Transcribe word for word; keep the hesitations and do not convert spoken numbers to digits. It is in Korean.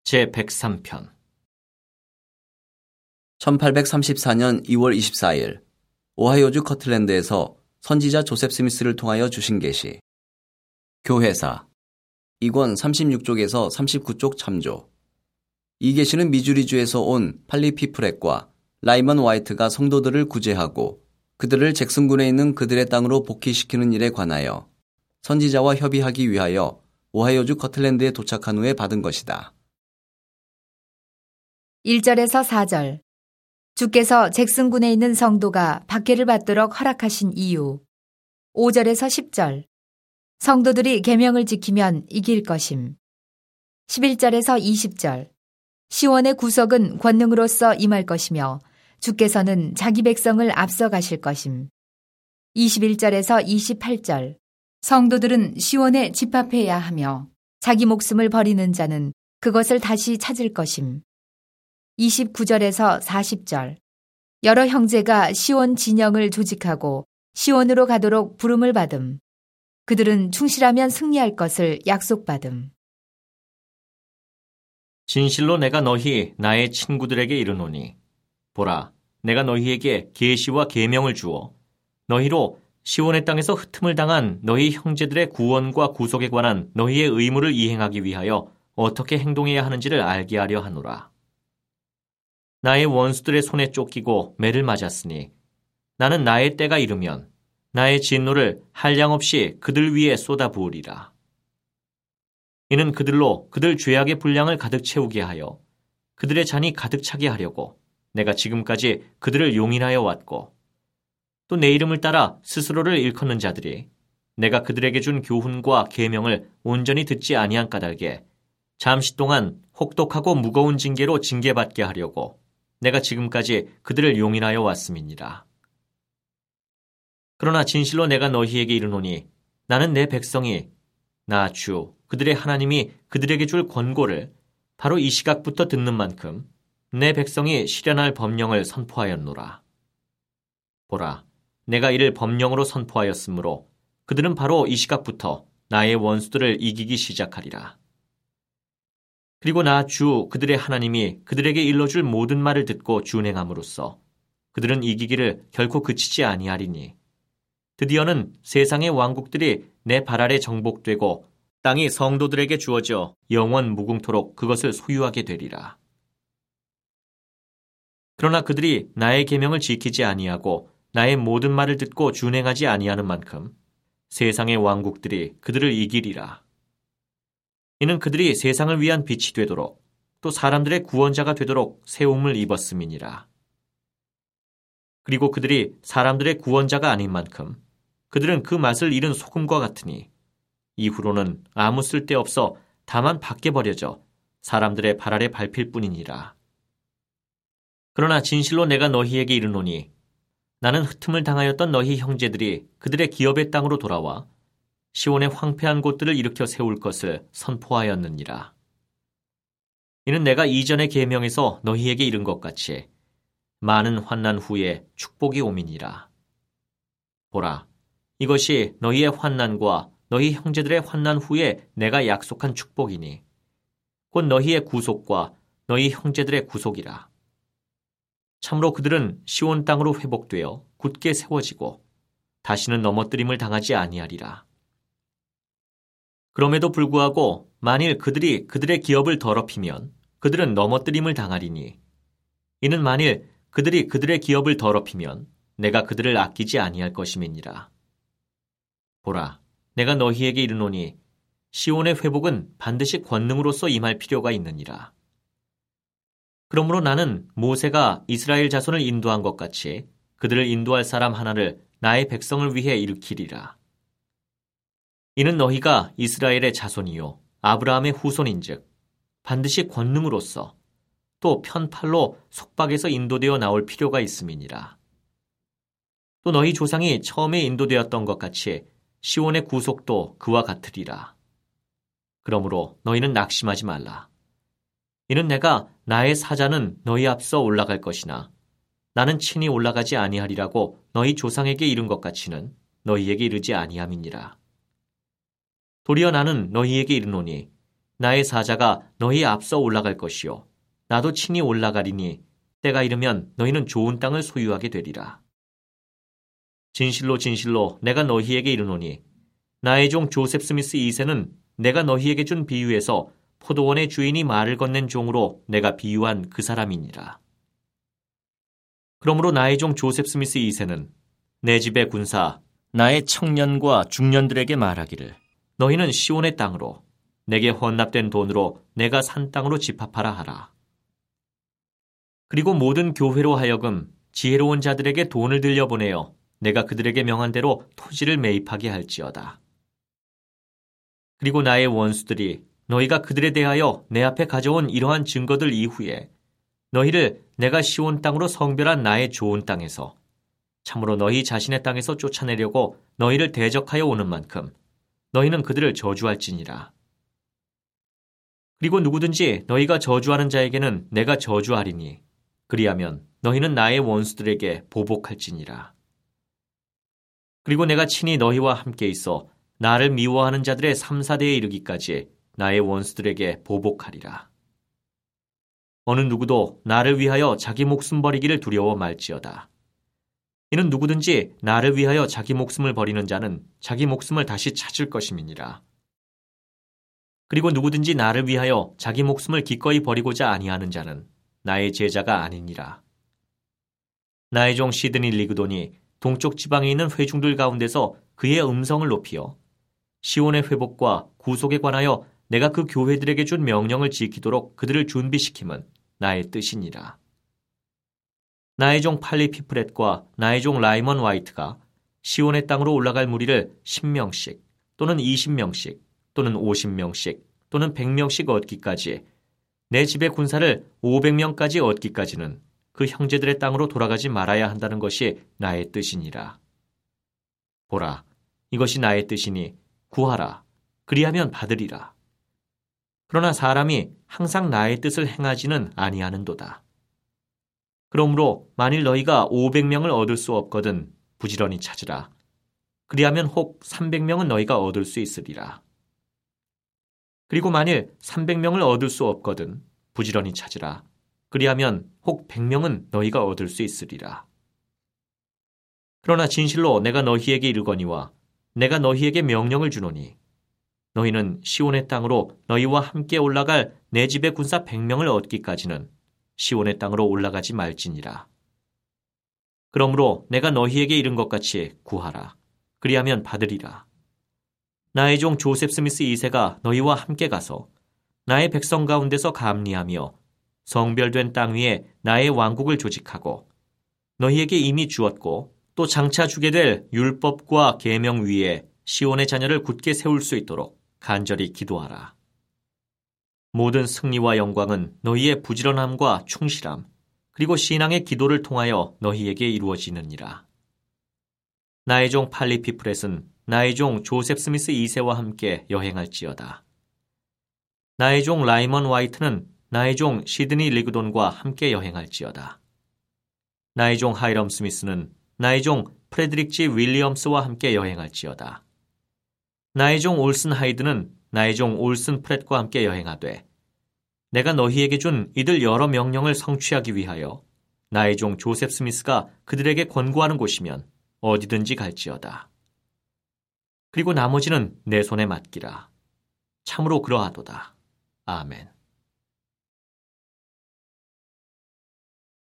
제백삼 편 천팔백삼십사 년 이월 이십사일 오하이오주 커틀랜드에서 선지자 조셉 스미스를 통하여 주신 계시. 교회사 이 권 삼십육 쪽에서 삼십구 쪽 참조. 이 계시는 미주리주에서 온 팔리 피프렉과 라이먼 화이트가 성도들을 구제하고 그들을 잭슨군에 있는 그들의 땅으로 복귀시키는 일에 관하여 선지자와 협의하기 위하여 오하이오주 커틀랜드에 도착한 후에 받은 것이다. 일 절에서 사 절. 주께서 잭슨군에 있는 성도가 박해를 받도록 허락하신 이유. 오 절에서 십 절. 성도들이 계명을 지키면 이길 것임. 십일 절에서 이십 절. 시온의 구속은 권능으로서 임할 것이며 주께서는 자기 백성을 앞서 가실 것임. 이십일 절에서 이십팔 절. 성도들은 시온에 집합해야 하며 자기 목숨을 버리는 자는 그것을 다시 찾을 것임. 이십구 절에서 사십 절. 여러 형제가 시온 진영을 조직하고 시온으로 가도록 부름을 받음. 그들은 충실하면 승리할 것을 약속받음. 진실로 내가 너희 나의 친구들에게 이르노니 보라, 내가 너희에게 계시와 계명을 주어 너희로 시온의 땅에서 흩음을 당한 너희 형제들의 구원과 구속에 관한 너희의 의무를 이행하기 위하여 어떻게 행동해야 하는지를 알게 하려 하노라. 나의 원수들의 손에 쫓기고 매를 맞았으니 나는 나의 때가 이르면 나의 진노를 한량없이 그들 위에 쏟아부으리라. 이는 그들로 그들 죄악의 분량을 가득 채우게 하여 그들의 잔이 가득 차게 하려고 내가 지금까지 그들을 용인하여 왔고 또 내 이름을 따라 스스로를 일컫는 자들이 내가 그들에게 준 교훈과 계명을 온전히 듣지 아니한 까닭에 잠시 동안 혹독하고 무거운 징계로 징계받게 하려고 내가 지금까지 그들을 용인하여 왔음이니라. 그러나 진실로 내가 너희에게 이르노니 나는 내 백성이 나 주 그들의 하나님이 그들에게 줄 권고를 바로 이 시각부터 듣는 만큼 내 백성이 실현할 법령을 선포하였노라. 보라, 내가 이를 법령으로 선포하였으므로 그들은 바로 이 시각부터 나의 원수들을 이기기 시작하리라. 그리고 나 주 그들의 하나님이 그들에게 일러줄 모든 말을 듣고 준행함으로써 그들은 이기기를 결코 그치지 아니하리니 드디어는 세상의 왕국들이 내 발 아래 정복되고 땅이 성도들에게 주어져 영원 무궁토록 그것을 소유하게 되리라. 그러나 그들이 나의 계명을 지키지 아니하고 나의 모든 말을 듣고 준행하지 아니하는 만큼 세상의 왕국들이 그들을 이기리라. 이는 그들이 세상을 위한 빛이 되도록 또 사람들의 구원자가 되도록 세움을 입었음이니라. 그리고 그들이 사람들의 구원자가 아닌 만큼 그들은 그 맛을 잃은 소금과 같으니 이후로는 아무 쓸데없어 다만 밖에 버려져 사람들의 발 아래 밟힐 뿐이니라. 그러나 진실로 내가 너희에게 이르노니 나는 흩음을 당하였던 너희 형제들이 그들의 기업의 땅으로 돌아와 시온의 황폐한 곳들을 일으켜 세울 것을 선포하였느니라. 이는 내가 이전의 계명에서 너희에게 이른 것 같이 많은 환난 후에 축복이 오미니라. 보라, 이것이 너희의 환난과 너희 형제들의 환난 후에 내가 약속한 축복이니 곧 너희의 구속과 너희 형제들의 구속이라. 참으로 그들은 시온 땅으로 회복되어 굳게 세워지고 다시는 넘어뜨림을 당하지 아니하리라. 그럼에도 불구하고 만일 그들이 그들의 기업을 더럽히면 그들은 넘어뜨림을 당하리니 이는 만일 그들이 그들의 기업을 더럽히면 내가 그들을 아끼지 아니할 것임이니라. 보라, 내가 너희에게 이르노니 시온의 회복은 반드시 권능으로서 임할 필요가 있느니라. 그러므로 나는 모세가 이스라엘 자손을 인도한 것 같이 그들을 인도할 사람 하나를 나의 백성을 위해 일으키리라. 이는 너희가 이스라엘의 자손이요 아브라함의 후손인즉 반드시 권능으로서 또 편팔로 속박에서 인도되어 나올 필요가 있음이니라. 또 너희 조상이 처음에 인도되었던 것 같이 시온의 구속도 그와 같으리라. 그러므로 너희는 낙심하지 말라. 이는 내가 나의 사자는 너희 앞서 올라갈 것이나 나는 친히 올라가지 아니하리라고 너희 조상에게 이른 것 같이는 너희에게 이르지 아니함이니라. 도리어 나는 너희에게 이르노니 나의 사자가 너희 앞서 올라갈 것이요 나도 친히 올라가리니 때가 이르면 너희는 좋은 땅을 소유하게 되리라. 진실로 진실로 내가 너희에게 이르노니 나의 종 조셉 스미스 이 세는 내가 너희에게 준 비유에서 포도원의 주인이 말을 건넨 종으로 내가 비유한 그 사람이니라. 그러므로 나의 종 조셉 스미스 이 세는 내 집의 군사 나의 청년과 중년들에게 말하기를 너희는 시온의 땅으로 내게 헌납된 돈으로 내가 산 땅으로 집합하라 하라. 그리고 모든 교회로 하여금 지혜로운 자들에게 돈을 들려보내어 내가 그들에게 명한 대로 토지를 매입하게 할지어다. 그리고 나의 원수들이 너희가 그들에 대하여 내 앞에 가져온 이러한 증거들 이후에 너희를 내가 시온 땅으로 성별한 나의 좋은 땅에서 참으로 너희 자신의 땅에서 쫓아내려고 너희를 대적하여 오는 만큼 너희는 그들을 저주할지니라. 그리고 누구든지 너희가 저주하는 자에게는 내가 저주하리니 그리하면 너희는 나의 원수들에게 보복할지니라. 그리고 내가 친히 너희와 함께 있어 나를 미워하는 자들의 삼, 사대에 이르기까지 나의 원수들에게 보복하리라. 어느 누구도 나를 위하여 자기 목숨 버리기를 두려워 말지어다. 이는 누구든지 나를 위하여 자기 목숨을 버리는 자는 자기 목숨을 다시 찾을 것임이니라. 그리고 누구든지 나를 위하여 자기 목숨을 기꺼이 버리고자 아니하는 자는 나의 제자가 아니니라. 나의 종 시드니 리그돈이 동쪽 지방에 있는 회중들 가운데서 그의 음성을 높이어 시온의 회복과 구속에 관하여 내가 그 교회들에게 준 명령을 지키도록 그들을 준비시킴은 나의 뜻이니라. 나의 종 팔리피프렛과 나의 종 라이먼 화이트가 시온의 땅으로 올라갈 무리를 십 명씩 또는 이십 명씩 또는 오십 명씩 또는 백 명씩 얻기까지 내 집의 군사를 오백 명까지 얻기까지는 그 형제들의 땅으로 돌아가지 말아야 한다는 것이 나의 뜻이니라. 보라, 이것이 나의 뜻이니 구하라. 그리하면 받으리라. 그러나 사람이 항상 나의 뜻을 행하지는 아니하는도다. 그러므로 만일 너희가 오백 명을 얻을 수 없거든 부지런히 찾으라. 그리하면 혹 삼백 명은 너희가 얻을 수 있으리라. 그리고 만일 삼백 명을 얻을 수 없거든 부지런히 찾으라. 그리하면 혹 백 명은 너희가 얻을 수 있으리라. 그러나 진실로 내가 너희에게 이르거니와 내가 너희에게 명령을 주노니 너희는 시온의 땅으로 너희와 함께 올라갈 내 집의 군사 백 명을 얻기까지는 시온의 땅으로 올라가지 말지니라. 그러므로 내가 너희에게 이른 것 같이 구하라. 그리하면 받으리라. 나의 종 조셉 스미스 이 세가 너희와 함께 가서 나의 백성 가운데서 감리하며 성별된 땅 위에 나의 왕국을 조직하고 너희에게 이미 주었고 또 장차 주게 될 율법과 계명 위에 시온의 자녀를 굳게 세울 수 있도록 간절히 기도하라. 모든 승리와 영광은 너희의 부지런함과 충실함 그리고 신앙의 기도를 통하여 너희에게 이루어지느니라. 나의 종 팔리피프렛은 나의 종 조셉 스미스 이 세와 함께 여행할지어다. 나의 종 라이먼 화이트는 나의 종 시드니 리그돈과 함께 여행할지어다. 나의 종 하이럼 스미스는 나의 종 프레드릭 G 윌리엄스와 함께 여행할지어다. 나의 종 올슨 하이드는 나의 종 올슨 프렛과 함께 여행하되 내가 너희에게 준 이들 여러 명령을 성취하기 위하여 나의 종 조셉 스미스가 그들에게 권고하는 곳이면 어디든지 갈지어다. 그리고 나머지는 내 손에 맡기라. 참으로 그러하도다. 아멘.